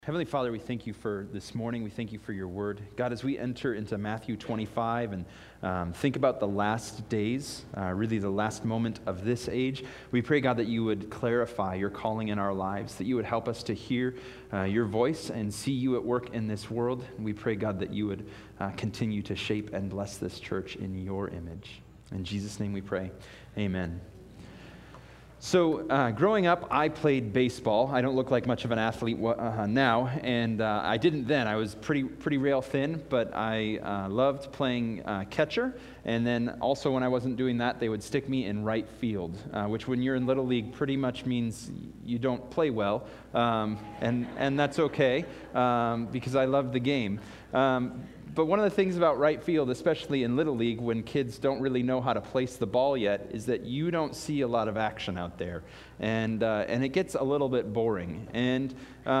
Heavenly Father, we thank you for this morning. We thank you for your word. God, as we enter into Matthew 25 and think about the last days, really the last moment of this age, we pray, God, that you would clarify your calling in our lives, that you would help us to hear your voice and see you at work in this world. And we pray, God, that you would continue to shape and bless this church in your image. In Jesus' name we pray. Amen. So growing up, I played baseball. I don't look like much of an athlete now, and I didn't then. I was pretty rail thin, but I loved playing catcher. And then also when I wasn't doing that, they would stick me in right field, which when you're in Little League pretty much means you don't play well, and that's okay because I love the game. But one of the things about right field, especially in Little League, when kids don't really know how to place the ball yet, is that you don't see a lot of action out there. And it gets a little bit boring. And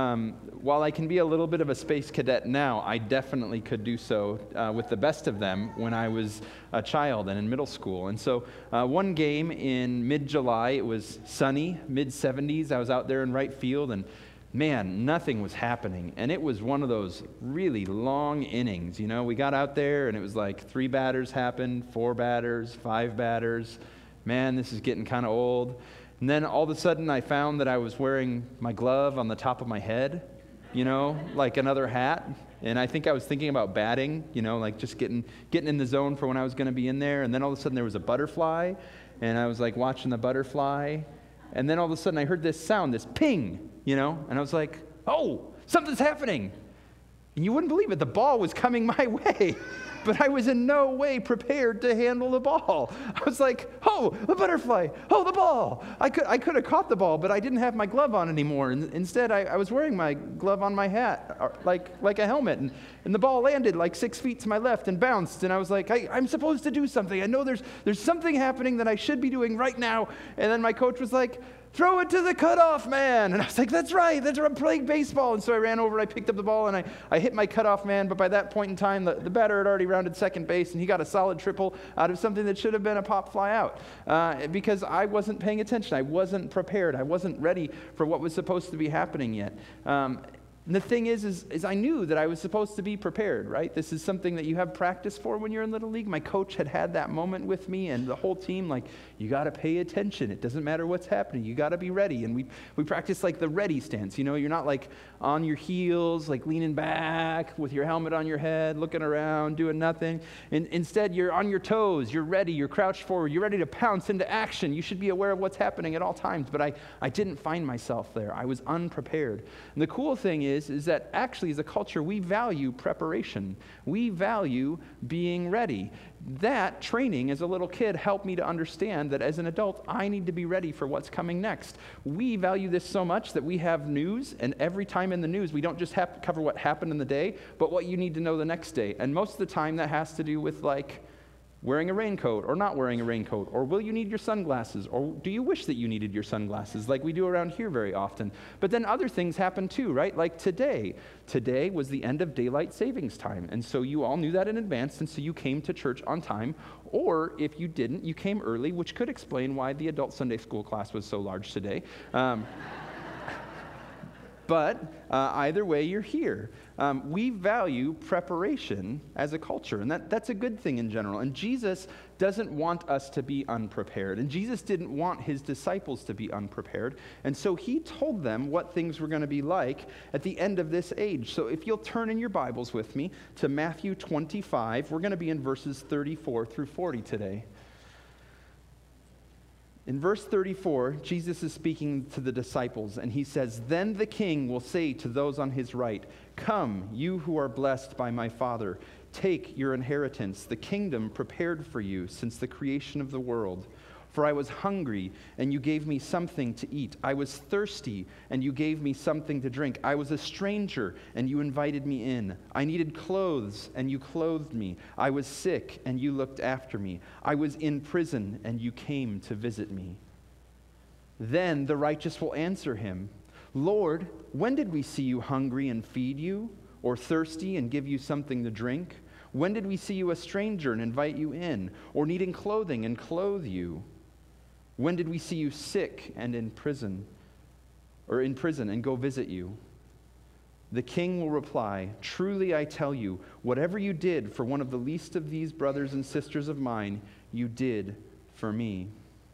while I can be a little bit of a space cadet now, I definitely could do so with the best of them when I was a child and in middle school. And so one game in mid-July, it was sunny, mid-70s. I was out there in right field, and man, nothing was happening. And it was one of those really long innings. You know, we got out there and it was like 3 batters happened, 4 batters, 5 batters. Man, this is getting kind of old. And then all of a sudden I found that I was wearing my glove on the top of my head, you know, like another hat. And I think I was thinking about batting, you know, like just getting in the zone for when I was going to be in there. And then all of a sudden there was a butterfly, and I was like watching the butterfly. And then all of a sudden I heard this sound, this ping, you know, and I was like, oh, something's happening. And you wouldn't believe it, the ball was coming my way, but I was in no way prepared to handle the ball. I was like, oh, the butterfly, oh, the ball. I could have caught the ball, but I didn't have my glove on anymore. And instead, I was wearing my glove on my hat, like a helmet, and the ball landed like 6 feet to my left and bounced, and I was like, I'm supposed to do something. I know there's something happening that I should be doing right now. And then my coach was like, throw it to the cutoff man. And I was like, that's right, I'm playing baseball. And so I ran over, I picked up the ball, and I hit my cutoff man. But by that point in time, the batter had already rounded second base, and he got a solid triple out of something that should have been a pop fly out because I wasn't paying attention. I wasn't prepared. I wasn't ready for what was supposed to be happening yet. And the thing is I knew that I was supposed to be prepared, right? This is something that you have practice for when you're in Little League. My coach had that moment with me and the whole team, like, you got to pay attention. It doesn't matter what's happening. You got to be ready. And we practice like the ready stance. You know, you're not like on your heels, like leaning back with your helmet on your head, looking around, doing nothing. And instead, you're on your toes. You're ready. You're crouched forward. You're ready to pounce into action. You should be aware of what's happening at all times. But I didn't find myself there. I was unprepared. And the cool thing is that actually as a culture, we value preparation. We value being ready. That training as a little kid helped me to understand that as an adult, I need to be ready for what's coming next. We value this so much that we have news, and every time in the news, we don't just have to cover what happened in the day, but what you need to know the next day. And most of the time, that has to do with like wearing a raincoat or not wearing a raincoat, or will you need your sunglasses, or do you wish that you needed your sunglasses like we do around here very often. But then other things happen too, right? Like today was the end of daylight savings time, and so you all knew that in advance, and so you came to church on time, or if you didn't, you came early, which could explain why the adult Sunday school class was so large today. But either way, you're here. We value preparation as a culture, and that's a good thing in general. And Jesus doesn't want us to be unprepared, and Jesus didn't want his disciples to be unprepared, and so he told them what things were going to be like at the end of this age. So if you'll turn in your Bibles with me to Matthew 25, we're going to be in verses 34 through 40 today. In verse 34, Jesus is speaking to the disciples, and he says, "Then the king will say to those on his right, 'Come, you who are blessed by my Father, take your inheritance, the kingdom prepared for you since the creation of the world. For I was hungry, and you gave me something to eat. I was thirsty, and you gave me something to drink. I was a stranger, and you invited me in. I needed clothes, and you clothed me. I was sick, and you looked after me. I was in prison, and you came to visit me.' Then the righteous will answer him, 'Lord, when did we see you hungry and feed you, or thirsty and give you something to drink? When did we see you a stranger and invite you in, or needing clothing and clothe you? When did we see you sick and in prison and go visit you?' The king will reply, 'Truly I tell you, whatever you did for one of the least of these brothers and sisters of mine, you did for me.'"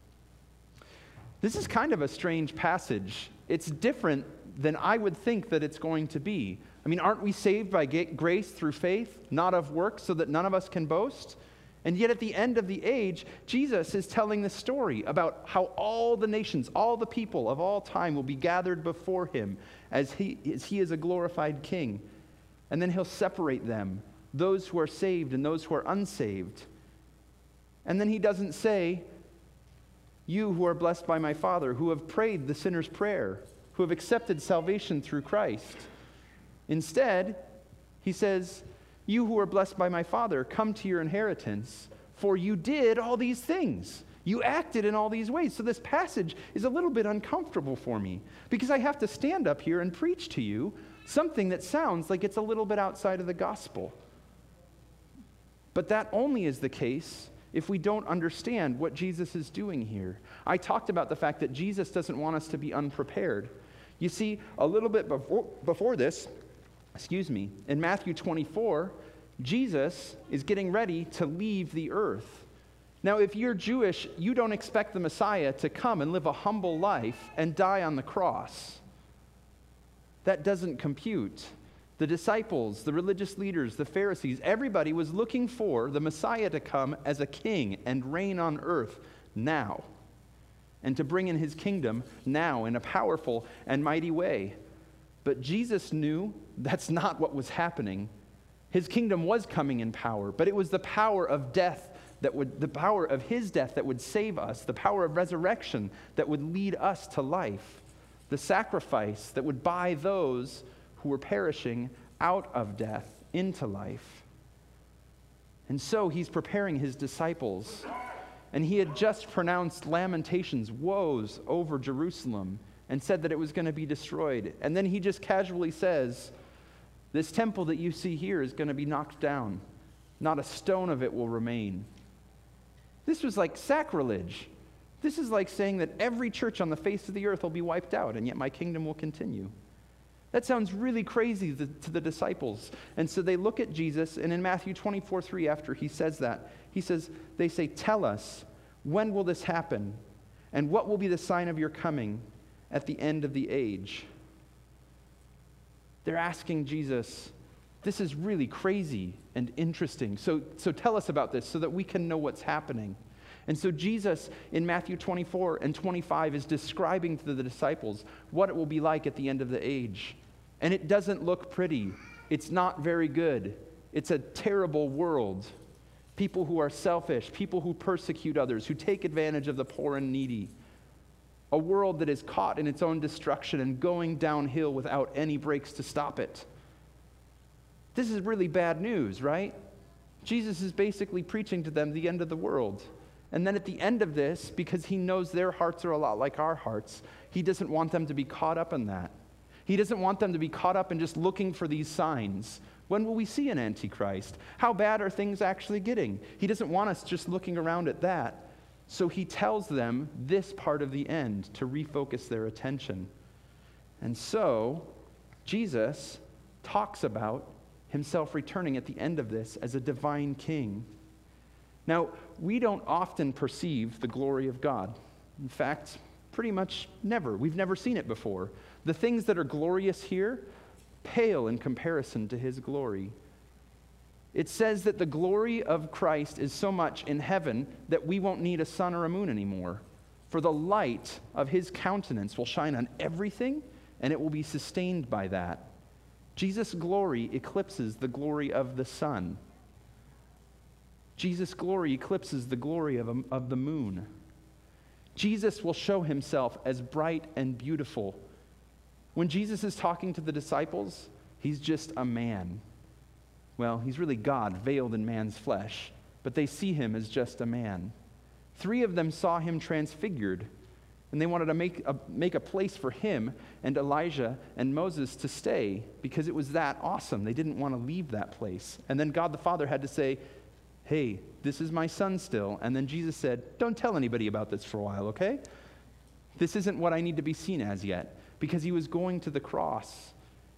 This is kind of a strange passage. It's different than I would think that it's going to be. I mean, aren't we saved by grace through faith, not of works, so that none of us can boast? And yet at the end of the age, Jesus is telling the story about how all the nations, all the people of all time will be gathered before him as he is a glorified king. And then he'll separate them, those who are saved and those who are unsaved. And then he doesn't say, "You who are blessed by my Father, who have prayed the sinner's prayer, who have accepted salvation through Christ." Instead, he says, "You who are blessed by my Father, come to your inheritance, for you did all these things. You acted in all these ways." So this passage is a little bit uncomfortable for me because I have to stand up here and preach to you something that sounds like it's a little bit outside of the gospel. But that only is the case if we don't understand what Jesus is doing here. I talked about the fact that Jesus doesn't want us to be unprepared. You see, a little bit before this, in Matthew 24, Jesus is getting ready to leave the earth. Now, if you're Jewish, you don't expect the Messiah to come and live a humble life and die on the cross. That doesn't compute. The disciples, the religious leaders, the Pharisees, everybody was looking for the Messiah to come as a king and reign on earth now, and to bring in his kingdom now in a powerful and mighty way. But Jesus knew that's not what was happening. His kingdom was coming in power, but it was the power of death the power of his death that would save us, the power of resurrection that would lead us to life, the sacrifice that would buy those who were perishing out of death into life. And so he's preparing his disciples, and he had just pronounced lamentations, woes over Jerusalem, and said that it was going to be destroyed. And then he just casually says, "This temple that you see here is going to be knocked down. Not a stone of it will remain." This was like sacrilege. This is like saying that every church on the face of the earth will be wiped out, and yet my kingdom will continue. That sounds really crazy to the disciples. And so they look at Jesus, and in Matthew 24:3, after he says that, they say, "Tell us, when will this happen? And what will be the sign of your coming at the end of the age?" They're asking Jesus, this is really crazy and interesting. So tell us about this so that we can know what's happening. And so Jesus, in Matthew 24 and 25, is describing to the disciples what it will be like at the end of the age. And it doesn't look pretty. It's not very good. It's a terrible world. People who are selfish, people who persecute others, who take advantage of the poor and needy. A world that is caught in its own destruction and going downhill without any brakes to stop it. This is really bad news, right? Jesus is basically preaching to them the end of the world. And then at the end of this, because he knows their hearts are a lot like our hearts, he doesn't want them to be caught up in that. He doesn't want them to be caught up in just looking for these signs. When will we see an Antichrist? How bad are things actually getting? He doesn't want us just looking around at that. So he tells them this part of the end to refocus their attention. And so Jesus talks about himself returning at the end of this as a divine king. Now, we don't often perceive the glory of God. In fact, pretty much never. We've never seen it before. The things that are glorious here pale in comparison to his glory. It says that the glory of Christ is so much in heaven that we won't need a sun or a moon anymore. For the light of his countenance will shine on everything, and it will be sustained by that. Jesus' glory eclipses the glory of the sun. Jesus' glory eclipses the glory of the moon. Jesus will show himself as bright and beautiful. When Jesus is talking to the disciples, he's just a man. Well, he's really God, veiled in man's flesh, but they see him as just a man. 3 of them saw him transfigured, and they wanted to make a place for him and Elijah and Moses to stay because it was that awesome. They didn't want to leave that place. And then God the Father had to say, "Hey, this is my son still." And then Jesus said, "Don't tell anybody about this for a while, okay? This isn't what I need to be seen as yet," because he was going to the cross.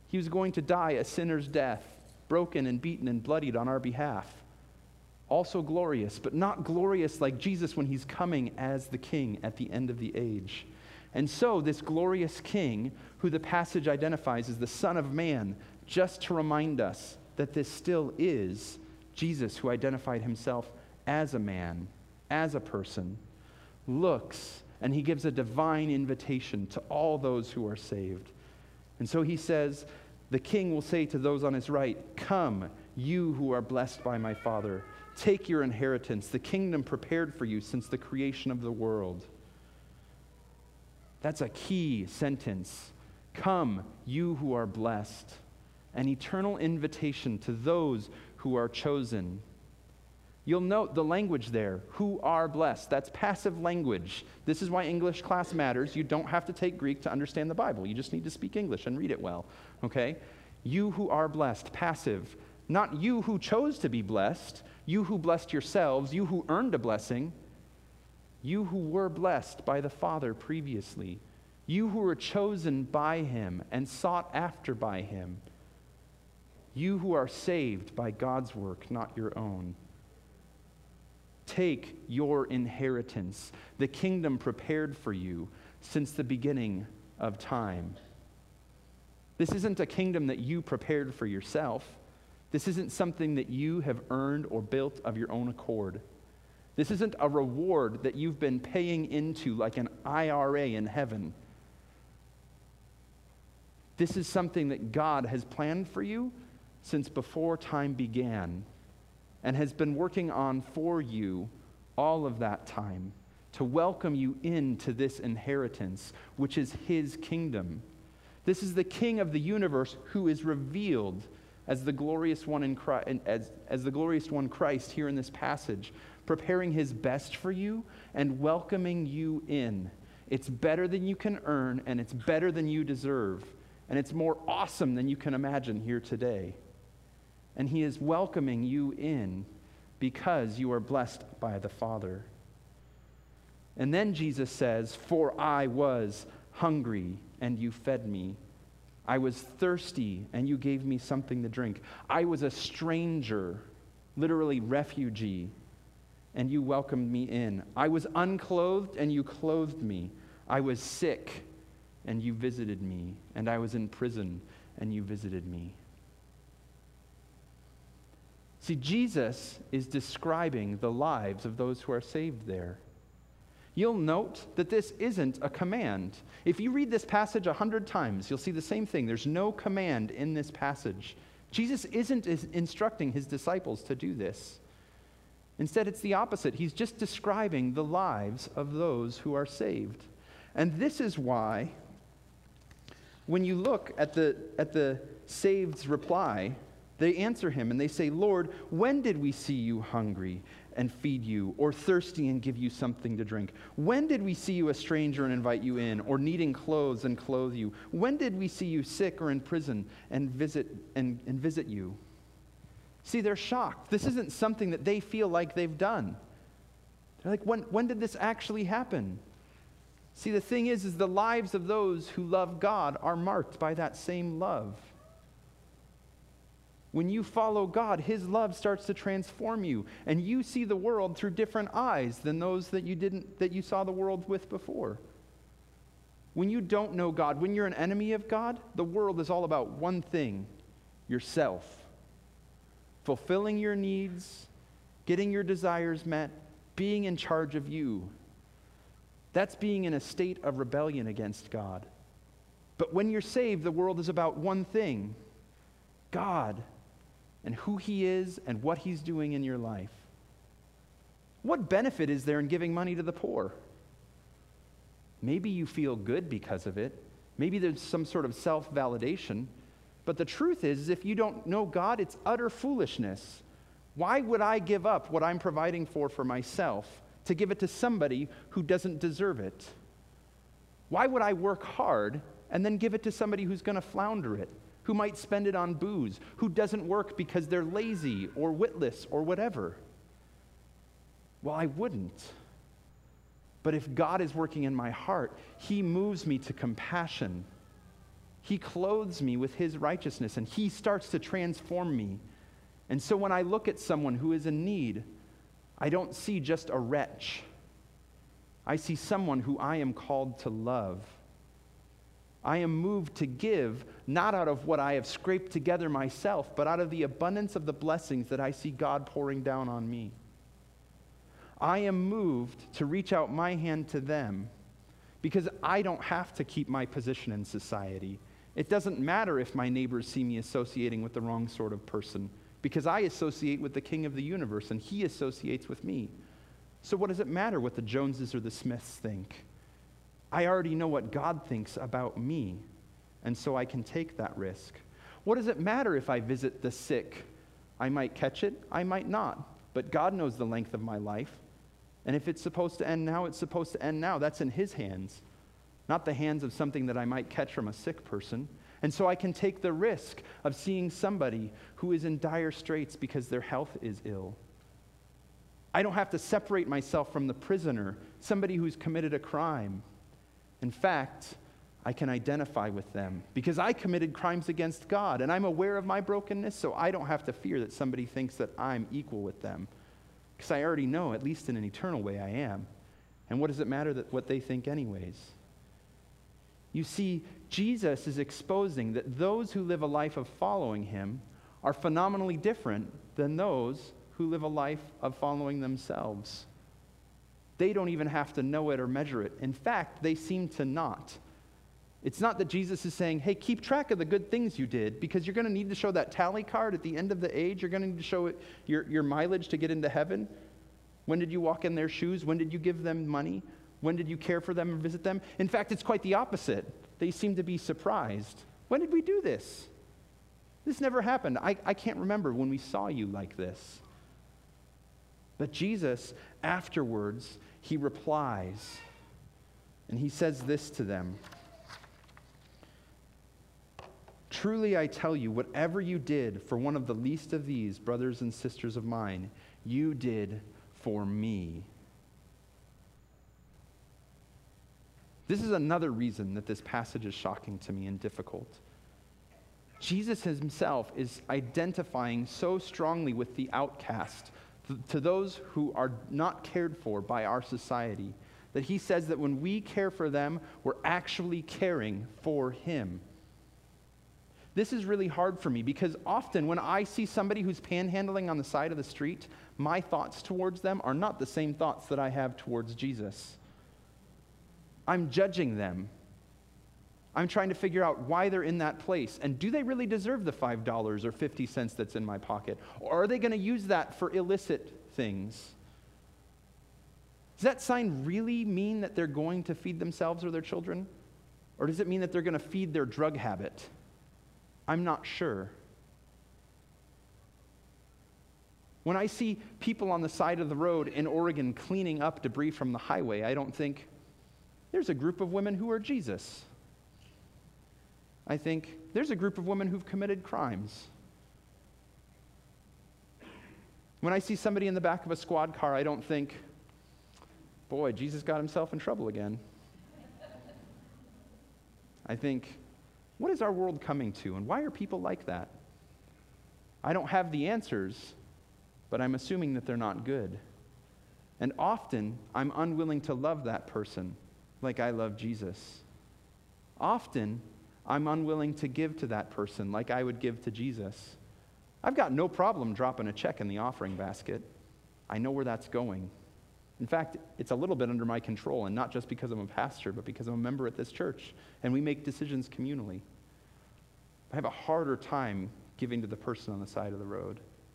He was going to die a sinner's death, broken and beaten and bloodied on our behalf. Also glorious, but not glorious like Jesus when he's coming as the king at the end of the age. And so this glorious king, who the passage identifies as the Son of Man, just to remind us that this still is Jesus, who identified himself as a man, as a person, looks and he gives a divine invitation to all those who are saved. And so he says, the king will say to those on his right, "Come, you who are blessed by my Father. Take your inheritance, the kingdom prepared for you since the creation of the world." That's a key sentence. Come, you who are blessed. An eternal invitation to those who are chosen. You'll note the language there, who are blessed. That's passive language. This is why English class matters. You don't have to take Greek to understand the Bible. You just need to speak English and read it well, okay? You who are blessed, passive. Not you who chose to be blessed, you who blessed yourselves, you who earned a blessing, you who were blessed by the Father previously, you who were chosen by him and sought after by him, you who are saved by God's work, not your own. Take your inheritance, the kingdom prepared for you since the beginning of time. This isn't a kingdom that you prepared for yourself. This isn't something that you have earned or built of your own accord. This isn't a reward that you've been paying into like an IRA in heaven. This is something that God has planned for you since before time began and has been working on for you all of that time to welcome you into this inheritance, which is his kingdom. This is the King of the universe who is revealed as the glorious one in Christ, as the glorious one Christ here in this passage, preparing his best for you and welcoming you in. It's better than you can earn, and it's better than you deserve, and it's more awesome than you can imagine here today. And he is welcoming you in because you are blessed by the Father. And then Jesus says, "For I was hungry, and you fed me. I was thirsty, and you gave me something to drink. I was a stranger," literally refugee, "and you welcomed me in. I was unclothed, and you clothed me. I was sick, and you visited me. And I was in prison, and you visited me." See, Jesus is describing the lives of those who are saved there. You'll note that this isn't a command. If you read this passage 100 times, you'll see the same thing. There's no command in this passage. Jesus isn't instructing his disciples to do this. Instead, it's the opposite. He's just describing the lives of those who are saved. And this is why, when you look at the saved's reply, they answer him and they say, "Lord, when did we see you hungry and feed you, or thirsty and give you something to drink? When did we see you a stranger and invite you in, or needing clothes and clothe you? When did we see you sick or in prison and visit you?" See, they're shocked. This isn't something that they feel like they've done. They're like, when did this actually happen? See, the thing is the lives of those who love God are marked by that same love. When you follow God, his love starts to transform you, and you see the world through different eyes than those that you saw the world with before. When you don't know God, when you're an enemy of God, the world is all about one thing: yourself. Fulfilling your needs, getting your desires met, being in charge of you. That's being in a state of rebellion against God. But when you're saved, the world is about one thing: God and who he is and what he's doing in your life. What benefit is there in giving money to the poor? Maybe you feel good because of it. Maybe there's some sort of self-validation. But the truth is, if you don't know God, it's utter foolishness. Why would I give up what I'm providing for myself to give it to somebody who doesn't deserve it? Why would I work hard and then give it to somebody who's going to flounder it, who might spend it on booze, who doesn't work because they're lazy or witless or whatever? Well, I wouldn't. But if God is working in my heart, he moves me to compassion. He clothes me with his righteousness, and he starts to transform me. And so when I look at someone who is in need, I don't see just a wretch. I see someone who I am called to love. I am moved to give, not out of what I have scraped together myself, but out of the abundance of the blessings that I see God pouring down on me. I am moved to reach out my hand to them because I don't have to keep my position in society. It doesn't matter if my neighbors see me associating with the wrong sort of person, because I associate with the King of the universe and he associates with me. So what does it matter what the Joneses or the Smiths think? I already know what God thinks about me, and so I can take that risk. What does it matter if I visit the sick? I might catch it, I might not, but God knows the length of my life. And if it's supposed to end now, it's supposed to end now. That's in his hands, not the hands of something that I might catch from a sick person. And so I can take the risk of seeing somebody who is in dire straits because their health is ill. I don't have to separate myself from the prisoner, somebody who's committed a crime. In fact, I can identify with them because I committed crimes against God, and I'm aware of my brokenness, so I don't have to fear that somebody thinks that I'm equal with them. Because I already know, at least in an eternal way, I am. And what does it matter what they think anyways? You see, Jesus is exposing that those who live a life of following him are phenomenally different than those who live a life of following themselves. They don't even have to know it or measure it. In fact, they seem to not. It's not that Jesus is saying, hey, keep track of the good things you did, because you're going to need to show that tally card at the end of the age. You're going to need to show it, your mileage to get into heaven. When did you walk in their shoes? When did you give them money? When did you care for them and visit them? In fact, it's quite the opposite. They seem to be surprised. When did we do this? This never happened. I can't remember when we saw you like this. But Jesus, afterwards, he replies, and he says this to them. Truly I tell you, whatever you did for one of the least of these brothers and sisters of mine, you did for me. This is another reason that this passage is shocking to me and difficult. Jesus himself is identifying so strongly with the outcast, to those who are not cared for by our society, that he says that when we care for them, we're actually caring for him. This is really hard for me because often when I see somebody who's panhandling on the side of the street, my thoughts towards them are not the same thoughts that I have towards Jesus. I'm judging them. I'm trying to figure out why they're in that place. And do they really deserve the $5 or 50 cents that's in my pocket? Or are they going to use that for illicit things? Does that sign really mean that they're going to feed themselves or their children? Or does it mean that they're going to feed their drug habit? I'm not sure. When I see people on the side of the road in Oregon cleaning up debris from the highway, I don't think, there's a group of women who are Jesus. I think, there's a group of women who've committed crimes. When I see somebody in the back of a squad car, I don't think, boy, Jesus got himself in trouble again. I think, what is our world coming to, and why are people like that? I don't have the answers, but I'm assuming that they're not good. And often, I'm unwilling to love that person like I love Jesus. Often, I'm unwilling to give to that person like I would give to Jesus. I've got no problem dropping a check in the offering basket. I know where that's going. In fact, it's a little bit under my control, and not just because I'm a pastor, but because I'm a member at this church, and we make decisions communally. I have a harder time giving to the person on the side of the road.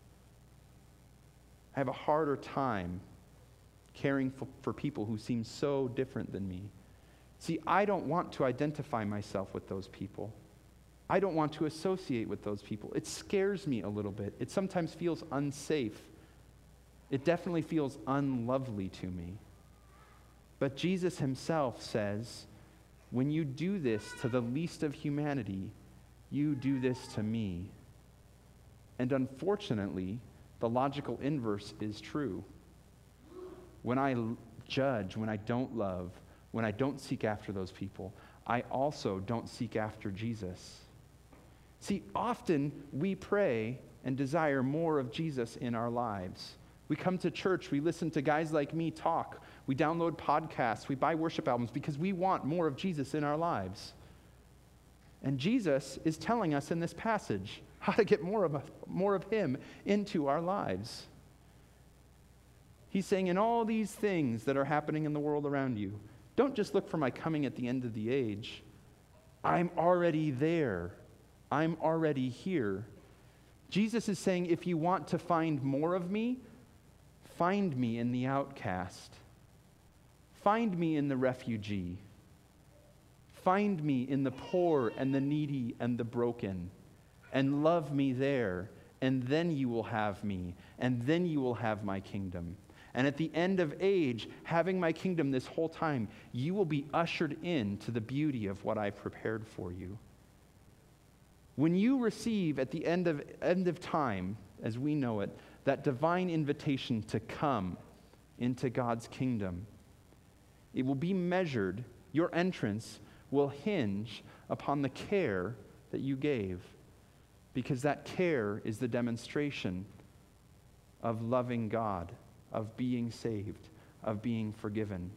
I have a harder time caring for people who seem so different than me. See, I don't want to identify myself with those people. I don't want to associate with those people. It scares me a little bit. It sometimes feels unsafe. It definitely feels unlovely to me. But Jesus himself says, when you do this to the least of humanity, you do this to me. And unfortunately, the logical inverse is true. When I judge, when I don't love, when I don't seek after those people, I also don't seek after Jesus. See, often we pray and desire more of Jesus in our lives. We come to church, we listen to guys like me talk, we download podcasts, we buy worship albums because we want more of Jesus in our lives. And Jesus is telling us in this passage how to get more of him into our lives. He's saying, in all these things that are happening in the world around you, don't just look for my coming at the end of the age. I'm already there. I'm already here. Jesus is saying, if you want to find more of me, find me in the outcast. Find me in the refugee. Find me in the poor and the needy and the broken, and love me there, and then you will have me, and then you will have my kingdom. And at the end of age, having my kingdom this whole time, you will be ushered into the beauty of what I've prepared for you. When you receive at the end of time, as we know it, that divine invitation to come into God's kingdom, it will be measured, your entrance will hinge upon the care that you gave, because that care is the demonstration of loving God, of being saved, of being forgiven.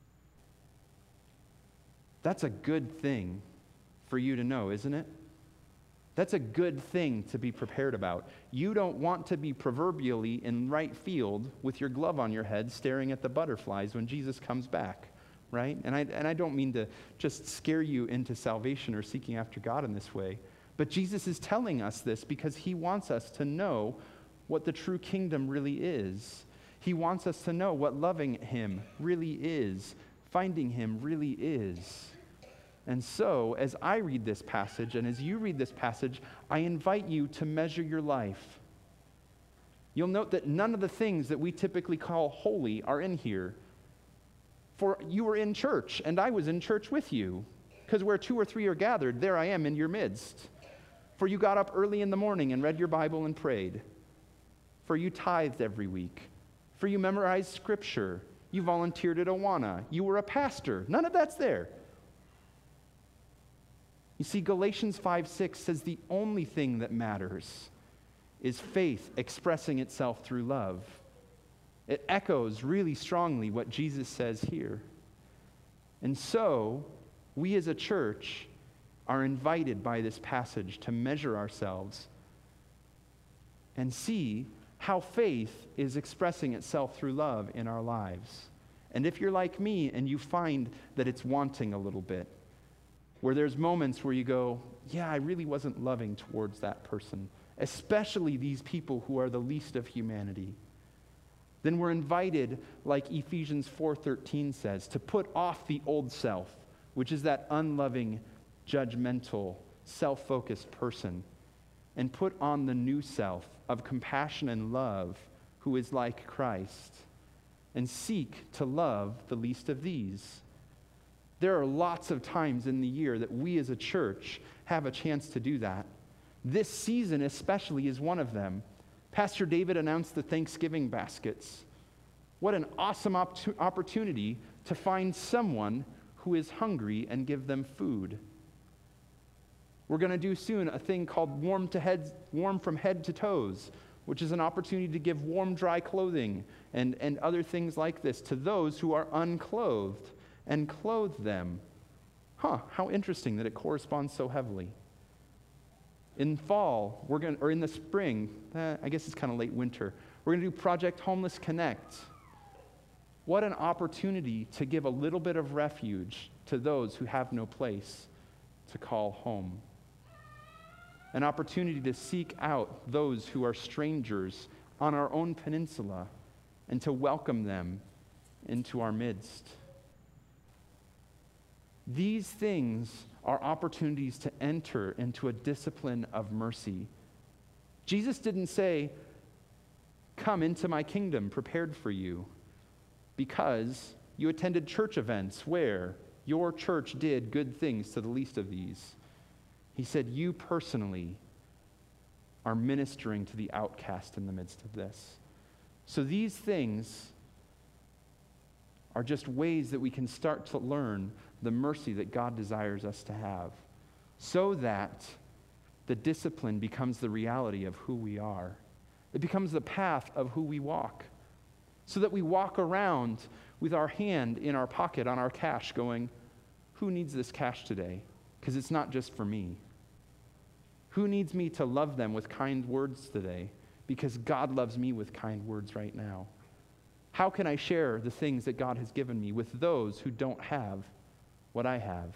That's a good thing for you to know, isn't it? That's a good thing to be prepared about. You don't want to be proverbially in right field with your glove on your head staring at the butterflies when Jesus comes back, right? And I don't mean to just scare you into salvation or seeking after God in this way, but Jesus is telling us this because he wants us to know what the true kingdom really is. He wants us to know what loving him really is, finding him really is. And so, as I read this passage, and as you read this passage, I invite you to measure your life. You'll note that none of the things that we typically call holy are in here. For you were in church, and I was in church with you, because where 2 or 3 are gathered, there I am in your midst. For you got up early in the morning and read your Bible and prayed. For you tithed every week. For you memorized Scripture. You volunteered at Awana. You were a pastor. None of that's there. You see, Galatians 5:6 says the only thing that matters is faith expressing itself through love. It echoes really strongly what Jesus says here. And so, we as a church are invited by this passage to measure ourselves and see how faith is expressing itself through love in our lives. And if you're like me and you find that it's wanting a little bit, where there's moments where you go, yeah, I really wasn't loving towards that person, especially these people who are the least of humanity, then we're invited, like Ephesians 4:13 says, to put off the old self, which is that unloving, judgmental, self-focused person, and put on the new self of compassion and love, who is like Christ, and seek to love the least of these. There are lots of times in the year that we as a church have a chance to do that. This season especially is one of them. Pastor David announced the Thanksgiving baskets. What an awesome opportunity to find someone who is hungry and give them food. We're going to do soon a thing called warm from head to toes, which is an opportunity to give warm, dry clothing and other things like this to those who are unclothed and clothe them. How interesting that it corresponds so heavily. In fall, or in the spring, I guess it's kind of late winter, we're going to do Project Homeless Connect. What an opportunity to give a little bit of refuge to those who have no place to call home. An opportunity to seek out those who are strangers on our own peninsula and to welcome them into our midst. These things are opportunities to enter into a discipline of mercy. Jesus didn't say, "Come into my kingdom prepared for you," because you attended church events where your church did good things to the least of these. He said, you personally are ministering to the outcast in the midst of this. So these things are just ways that we can start to learn the mercy that God desires us to have, so that the discipline becomes the reality of who we are. It becomes the path of who we walk, so that we walk around with our hand in our pocket on our cash going, who needs this cash today? Because it's not just for me. Who needs me to love them with kind words today? Because God loves me with kind words right now. How can I share the things that God has given me with those who don't have what I have?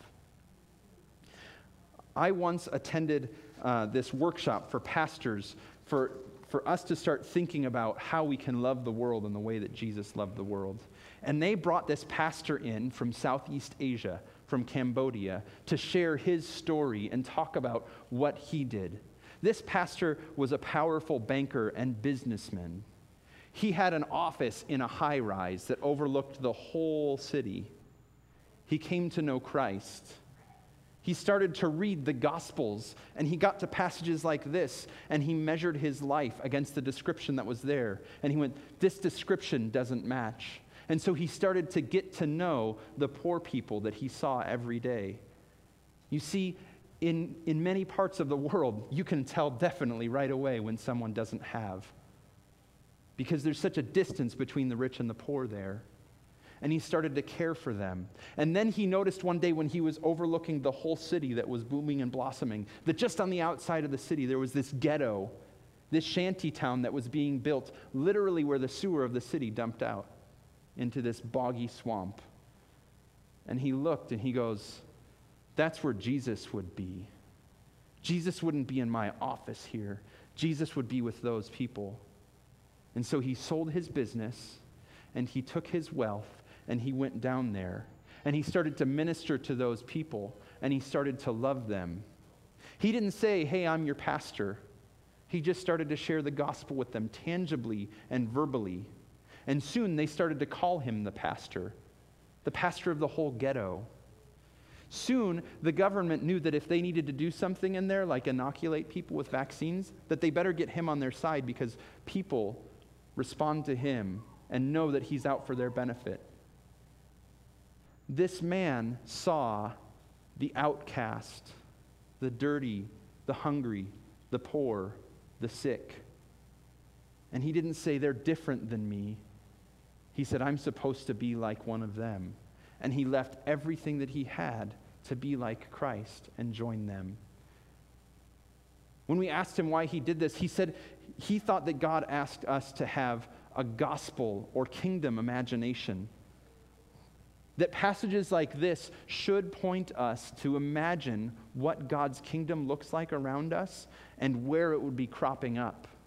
I once attended this workshop for pastors for us to start thinking about how we can love the world in the way that Jesus loved the world. And they brought this pastor in from Southeast Asia, from Cambodia, to share his story and talk about what he did. This pastor was a powerful banker and businessman. He had an office in a high-rise that overlooked the whole city. He came to know Christ. He started to read the Gospels, and he got to passages like this, and he measured his life against the description that was there. And he went, this description doesn't match. And so he started to get to know the poor people that he saw every day. You see, in many parts of the world, you can tell definitely right away when someone doesn't have, because there's such a distance between the rich and the poor there. And he started to care for them. And then he noticed one day when he was overlooking the whole city that was booming and blossoming, that just on the outside of the city there was this ghetto, this shanty town that was being built literally where the sewer of the city dumped out into this boggy swamp. And he looked and he goes, that's where Jesus would be. Jesus wouldn't be in my office here. Jesus would be with those people. And so he sold his business and he took his wealth and he went down there and he started to minister to those people and he started to love them. He didn't say, hey, I'm your pastor. He just started to share the gospel with them tangibly and verbally. And soon they started to call him the pastor of the whole ghetto. Soon the government knew that if they needed to do something in there, like inoculate people with vaccines, that they better get him on their side because people respond to him and know that he's out for their benefit. This man saw the outcast, the dirty, the hungry, the poor, the sick. And he didn't say, they're different than me. He said, I'm supposed to be like one of them. And he left everything that he had to be like Christ and join them. When we asked him why he did this, he said he thought that God asked us to have a gospel or kingdom imagination. That passages like this should point us to imagine what God's kingdom looks like around us and where it would be cropping up.